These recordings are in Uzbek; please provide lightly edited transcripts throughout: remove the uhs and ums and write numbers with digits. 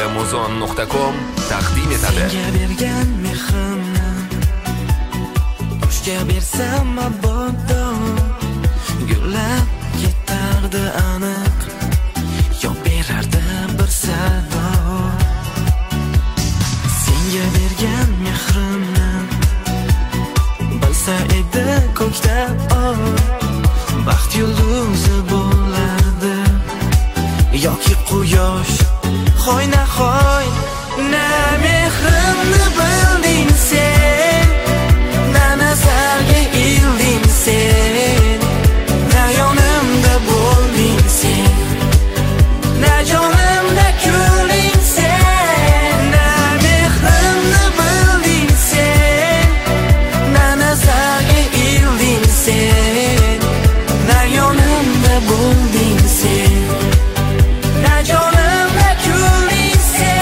muzon.com taqdim etadi. Senga bergan mehrimni boshga bersam mabodo gullab ketardi aniq, yo berardi bir sado. Senga bergan mehrimni bilsa edi ko'kda baxt yulduzi bo'lardi, yoki quyosh hoynahoy. Na mehrimni bilding sen, na nazarga ilding sen, na yonimda bo'lding sen, na jonimda kulding sen. Na mehrimni bilding sen, na nazarga ilding sen, na yonimda bo'lding sen, na jonimda kulding sen.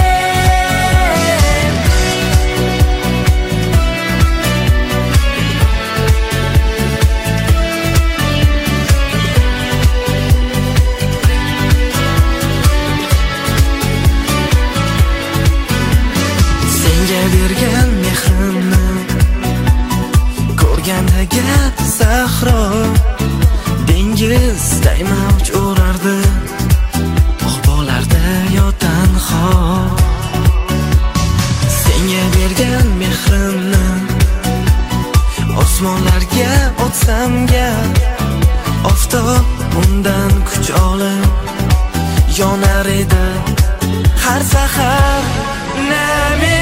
Senga bergan mehrimni ko'rgandagi sahro dengizday mavj urardi, tog'larda yo tanho. Senga bergan mehrimni osmonlarga otsam-ga, oftob undan kuch olib yonar edi har sahar. Na